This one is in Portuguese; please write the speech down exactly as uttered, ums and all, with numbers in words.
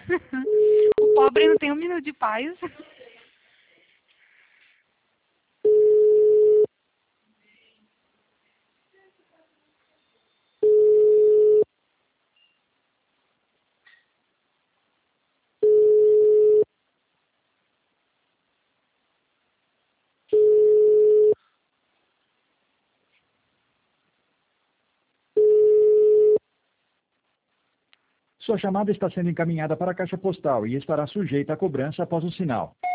O pobre não tem um minuto de paz. Sua chamada está sendo encaminhada para a caixa postal e estará sujeita a cobrança após o sinal.